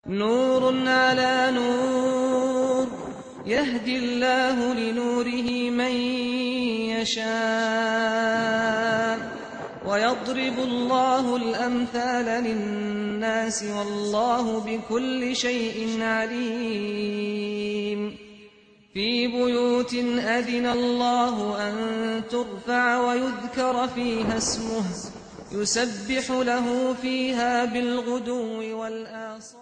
نور على نور يهدي الله لنوره من يشاء ويضرب الله الأمثال للناس والله بكل شيء عليم. في بيوت أذن الله أن ترفع ويذكر فيها اسمه يسبح له فيها بالغدو والآصال.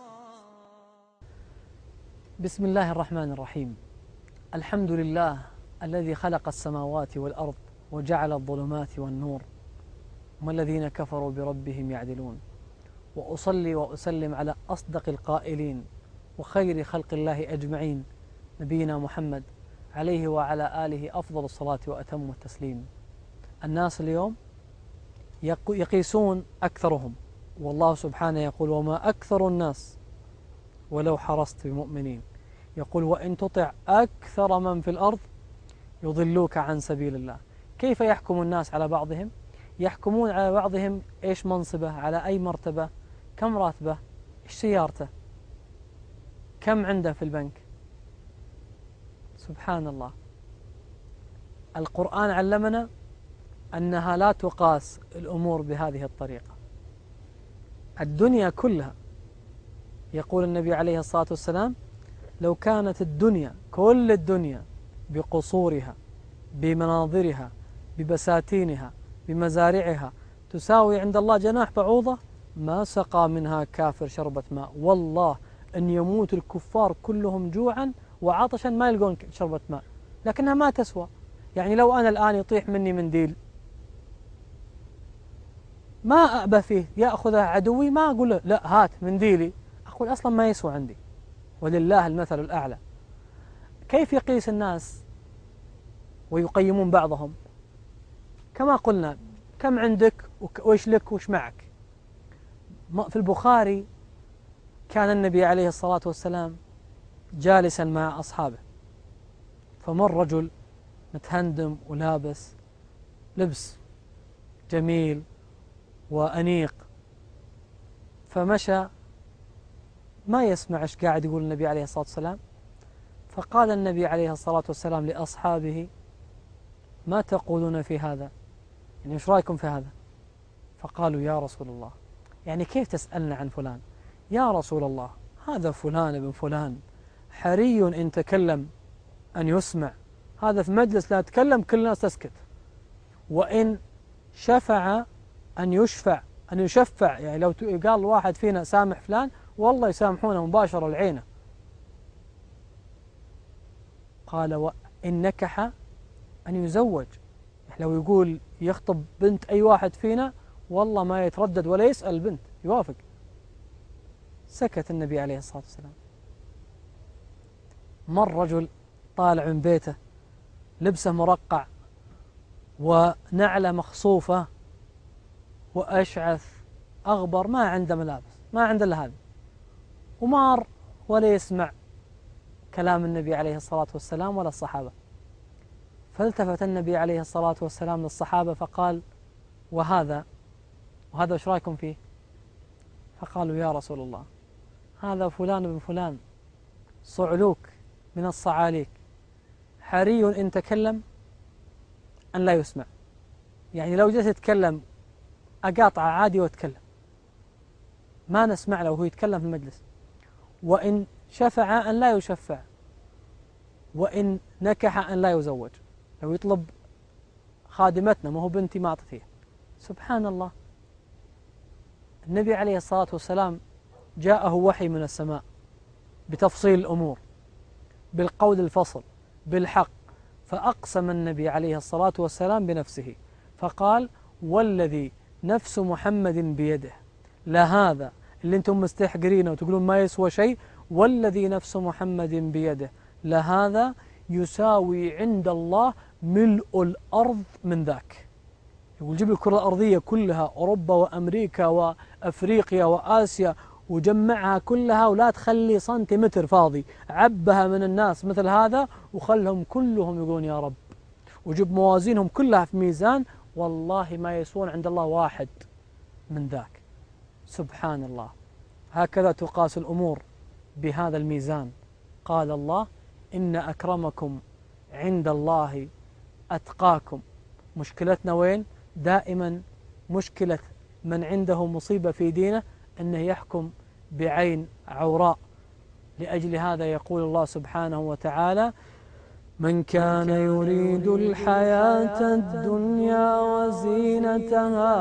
بسم الله الرحمن الرحيم. الحمد لله الذي خلق السماوات والأرض وجعل الظلمات والنور وما الذين كفروا بربهم يعدلون. وأصلي وأسلم على أصدق القائلين وخير خلق الله أجمعين نبينا محمد عليه وعلى آله أفضل الصلاة وأتم التسليم. الناس اليوم يقيسون أكثرهم، والله سبحانه يقول وما أكثر الناس ولو حرصت بمؤمنين. يقول وإن تطع أكثر من في الأرض يضلوك عن سبيل الله. كيف يحكم الناس على بعضهم؟ يحكمون على بعضهم إيش منصبه، على أي مرتبة، كم راتبه، إيش سيارته، كم عنده في البنك. سبحان الله. القرآن علمنا أنها لا تقاس الأمور بهذه الطريقة. الدنيا كلها، يقول النبي عليه الصلاة والسلام لو كانت الدنيا كل الدنيا بقصورها بمناظرها ببساتينها بمزارعها تساوي عند الله جناح بعوضة ما سقى منها كافر شربة ماء. والله أن يموت الكفار كلهم جوعا وعطشا ما يلقون شربة ماء، لكنها ما تسوى. يعني لو أنا الآن يطيح مني منديل ما أأبى فيه، يأخذه عدوي ما أقول له لا هات منديلي، أقول أصلا ما يسوى عندي. ولله المثل الأعلى. كيف يقيس الناس ويقيمون بعضهم؟ كما قلنا كم عندك وإيش لك وإيش معك. في البخاري كان النبي عليه الصلاة والسلام جالسا مع أصحابه، فمر رجل متهندم ولابس لبس جميل وأنيق، فمشى ما يسمع ايش قاعد يقول النبي عليه الصلاة والسلام. فقال النبي عليه الصلاة والسلام لأصحابه ما تقولون في هذا، يعني ايش رأيكم في هذا؟ فقالوا يا رسول الله، يعني كيف تسألنا عن فلان؟ يا رسول الله هذا فلان ابن فلان حري إن تكلم أن يسمع، هذا في مجلس لا تكلم كل الناس تسكت، وإن شفع أن يشفع، أن يشفع، يعني لو قال واحد فينا سامح فلان والله يسامحونه مباشرة العينة. قال وإن نكح أن يزوج، لو يقول يخطب بنت أي واحد فينا والله ما يتردد ولا يسأل البنت يوافق. سكت النبي عليه الصلاة والسلام. مر رجل طالع من بيته لبسه مرقع ونعلة مخصوفة وأشعث أغبر، ما عنده ملابس، ما عنده إلا هذا، ومار ولا يسمع كلام النبي عليه الصلاة والسلام ولا الصحابة. فالتفت النبي عليه الصلاة والسلام للصحابة فقال وهذا ايش رايكم فيه؟ فقالوا يا رسول الله هذا فلان بن فلان صعلوك من الصعاليك حري إن تكلم أن لا يسمع، يعني لو جلس يتكلم أقاطع عادي واتكلم ما نسمع له وهو يتكلم في المجلس، وإن شفع أن لا يشفع، وإن نكح أن لا يزوج، لو يطلب خادمتنا ما هو بنتي ما أعطتيه. سبحان الله. النبي عليه الصلاة والسلام جاءه وحي من السماء بتفصيل الأمور بالقول الفصل بالحق، فأقسم النبي عليه الصلاة والسلام بنفسه فقال والذي نفس محمد بيده، لا هذا اللي انتم مستحقرينه وتقولون ما يسوى شيء، والذي نفس محمد بيده لهذا يساوي عند الله ملء الأرض من ذاك. يقول جيب الكرة الأرضية كلها، أوروبا وأمريكا وأفريقيا وآسيا، وجمعها كلها ولا تخلي سنتيمتر فاضي، عبها من الناس مثل هذا وخلهم كلهم يقولون يا رب، وجب موازينهم كلها في ميزان والله ما يسوون عند الله واحد من ذاك. سبحان الله. هكذا تقاس الأمور بهذا الميزان. قال الله إن أكرمكم عند الله أتقاكم. مشكلتنا وين؟ دائما مشكلة من عنده مصيبة في دينه أنه يحكم بعين عوراء. لأجل هذا يقول الله سبحانه وتعالى من كان يريد الحياة الدنيا وزينتها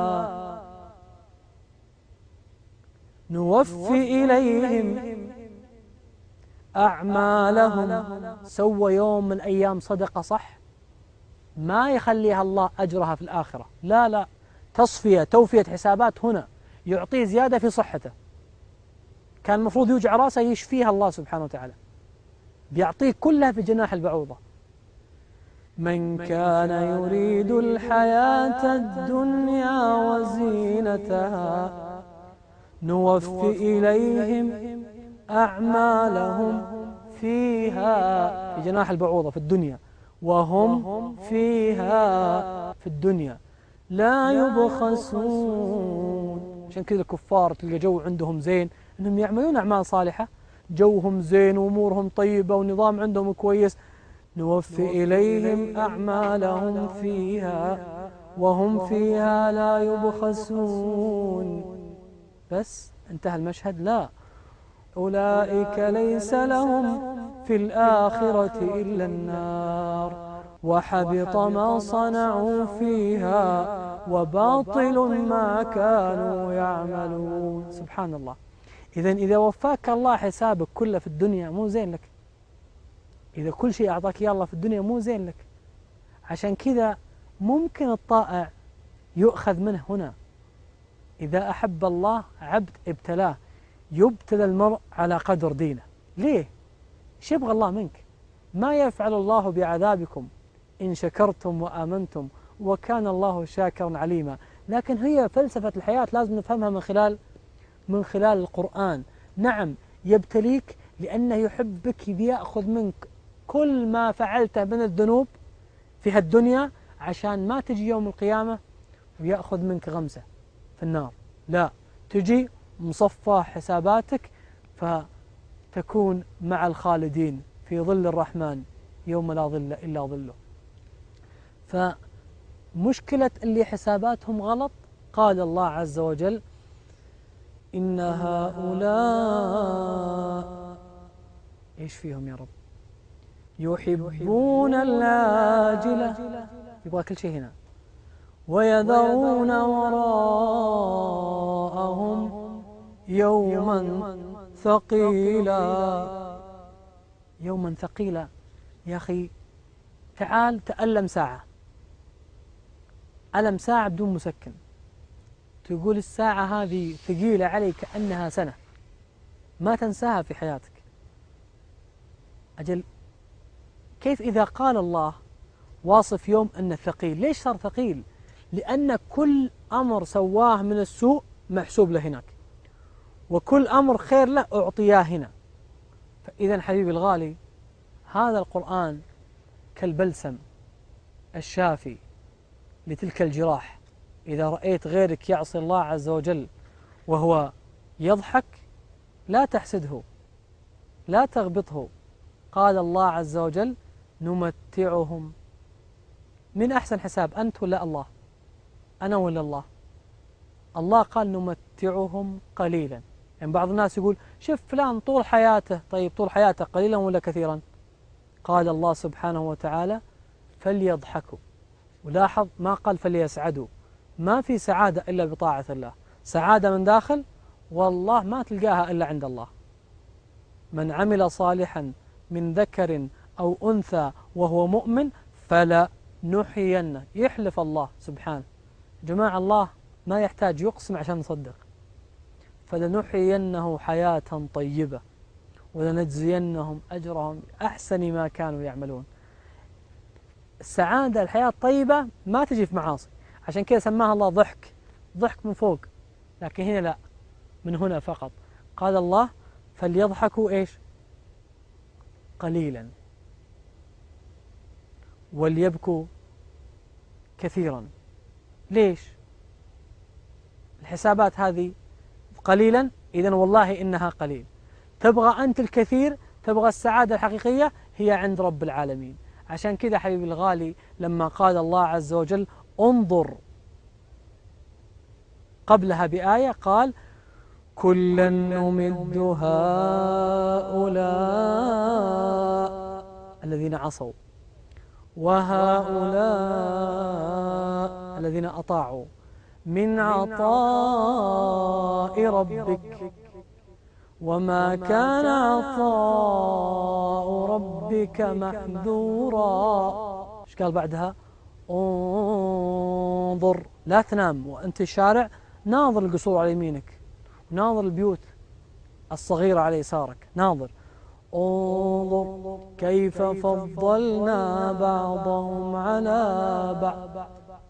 نوفي إليهم أعمالهم. سوى يوم من الأيام صدقة صح، ما يخليها الله أجرها في الآخرة، لا، توفية حسابات هنا، يعطيه زيادة في صحته. كان المفروض يوجع راسه يشفيها الله سبحانه وتعالى، بيعطيه كلها في جناح البعوضة. من كان يريد الحياة الدنيا وزينتها نوفي إليهم أعمالهم فيها، في جناح البعوضة في الدنيا، وهم فيها في الدنيا لا يبخسون. عشان كذا الكفار تلقى جو عندهم زين، أنهم يعملون أعمال صالحة، جوهم زين وأمورهم طيبة ونظام عندهم كويس. نوفي إليهم أعمالهم فيها وهم فيها لا يبخسون. بس انتهى المشهد؟ لا، أولئك ليس لهم في الآخرة إلا النار وحبط ما صنعوا فيها وباطل ما كانوا يعملون. سبحان الله. إذا وفاك الله حسابك كله في الدنيا مو زين لك، إذا كل شيء أعطاك إياه الله في الدنيا مو زين لك. عشان كذا ممكن الطائع يؤخذ منه هنا. إذا أحب الله عبد ابتلاه، يبتلى المرء على قدر دينه. ليه؟ ايش يبغى الله منك؟ ما يفعل الله بعذابكم إن شكرتم وآمنتم وكان الله شاكرا عليما. لكن هي فلسفة الحياة لازم نفهمها من خلال القرآن. نعم يبتليك لأنه يحبك، بيأخذ منك كل ما فعلته من الذنوب في هالدنيا عشان ما تجي يوم القيامة ويأخذ منك غمسة في النار. لا، تجي مصفى حساباتك فتكون مع الخالدين في ظل الرحمن يوم لا ظل إلا ظله. فمشكلة اللي حساباتهم غلط، قال الله عز وجل إن هؤلاء إيش فيهم يا رب؟ يحبون العاجلة، يبغى كل شيء هنا، ويذرون وراءهم يوما ثقيلا. يوما ثقيلا يا أخي، تعال تألم ساعة، ألم ساعة بدون مسكن، تقول الساعة هذه ثقيلة علي كأنها سنة، ما تنساها في حياتك. أجل كيف إذا قال الله واصف يوم أنه ثقيل؟ ليش صار ثقيل؟ لأن كل أمر سواه من السوء محسوب له هناك، وكل أمر خير له أعطياه هنا. فإذا حبيبي الغالي، هذا القرآن كالبلسم الشافي لتلك الجراح. إذا رأيت غيرك يعصي الله عز وجل وهو يضحك لا تحسده، لا تغبطه. قال الله عز وجل نمتعهم. من أحسن حساب، أنت ولا الله؟ أنا ولا الله؟ الله قال نمتعهم قليلا. يعني بعض الناس يقول شوف فلان طول حياته، طيب طول حياته قليلا ولا كثيرا؟ قال الله سبحانه وتعالى فليضحكوا. ولاحظ ما قال فليسعدوا. ما في سعادة إلا بطاعة الله، سعادة من داخل والله ما تلقاها إلا عند الله. من عمل صالحا من ذكر أو أنثى وهو مؤمن فلنحيينه. يحلف الله سبحانه. جماعة الله ما يحتاج يقسم عشان نصدق. فلنحيينه حياة طيبة ولنجزينهم أجرهم أحسن ما كانوا يعملون. السعادة الحياة الطيبة ما تجي في معاصي، عشان كذا سماها الله ضحك من فوق. لكن هنا لا، من هنا فقط. قال الله فليضحكوا إيش؟ قليلا وليبكوا كثيرا. ليش؟ الحسابات هذه قليلا، إذن والله إنها قليل. تبغى أنت الكثير، تبغى السعادة الحقيقية، هي عند رب العالمين. عشان كذا حبيبي الغالي لما قال الله عز وجل انظر قبلها بآية قال كلا نمد هؤلاء الذين عصوا وهؤلاء الذين أطاعوا من عطاء ربك وما كان عطاء ربك محذورا. ايش قال بعدها؟ انظر، لا تنام وانت الشارع، ناظر القصور على يمينك، ناظر البيوت الصغيرة على يسارك، ناظر. انظر كيف فضلنا بعضهم على بعض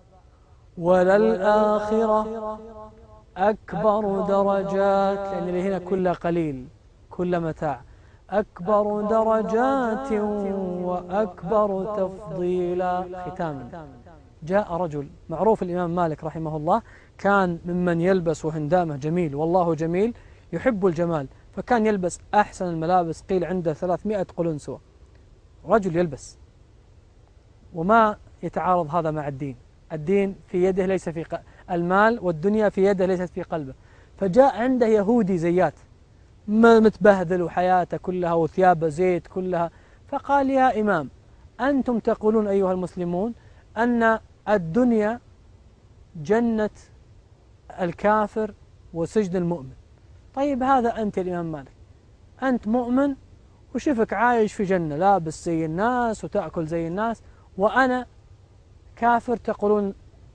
وللآخرة أكبر درجات، لأن اللي هنا كله قليل كل متاع، أكبر درجات وأكبر تفضيلا. ختاما، جاء رجل معروف الإمام مالك رحمه الله كان ممن يلبس هندامه جميل، والله جميل يحب الجمال، فكان يلبس أحسن الملابس، قيل عنده 300 قلنسوة، رجل يلبس، وما يتعارض هذا مع الدين. الدين في يده ليس في المال والدنيا في يده ليست في قلبه. فجاء عنده يهودي زيات متبهذل وحياته كلها وثيابه زيت كلها، فقال يا إمام أنتم تقولون أيها المسلمون أن الدنيا جنة الكافر وسجن المؤمن. طيب هذا أنت الإمام مالك، أنت مؤمن وشفك عايش في جنة لابس زي الناس وتأكل زي الناس، وأنا كافر تقولون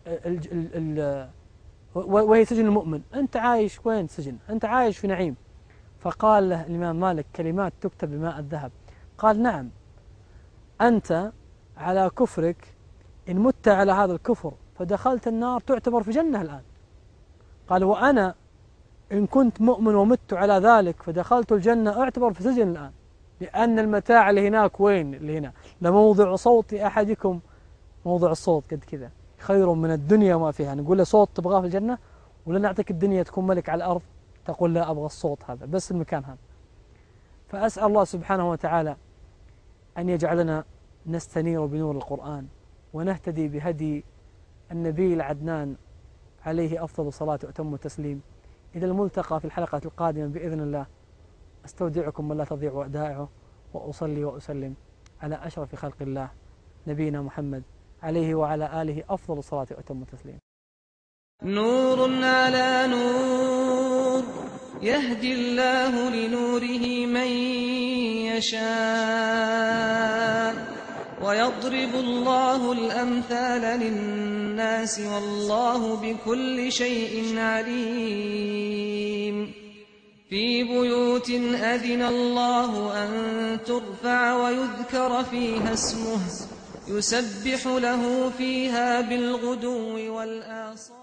وهي سجن المؤمن، أنت عايش وين سجن؟ أنت عايش في نعيم. فقال له الإمام مالك كلمات تكتب بماء الذهب، قال نعم أنت على كفرك إن مت على هذا الكفر فدخلت النار تعتبر في جنة الآن. قال وأنا إن كنت مؤمن ومت على ذلك فدخلت الجنة أعتبر في سجن الآن، لأن المتاع اللي هناك وين اللي هنا؟ لموضع صوت أحدكم، موضع الصوت قد كذا خير من الدنيا وما فيها. نقول له صوت تبغاه في الجنة ولا نعطيك الدنيا تكون ملك على الأرض؟ تقول لا أبغى الصوت هذا بس المكان هذا. فأسأل الله سبحانه وتعالى أن يجعلنا نستنير بنور القرآن ونهتدي بهدي النبي العدنان عليه أفضل صلاة وأتم التسليم. إلى الملتقى في الحلقة القادمة بإذن الله. أستودعكم من لا تضيع ودائعه، وأصلي وأسلم على أشرف خلق الله نبينا محمد عليه وعلى آله أفضل الصلاة وأتم التسليم. نور على نور يهدي الله لنوره من يشاء، ويضرب الله الأمثال للناس والله بكل شيء عليم. في بيوت أذن الله أن ترفع ويذكر فيها اسمه يسبح له فيها بالغدو والآصال.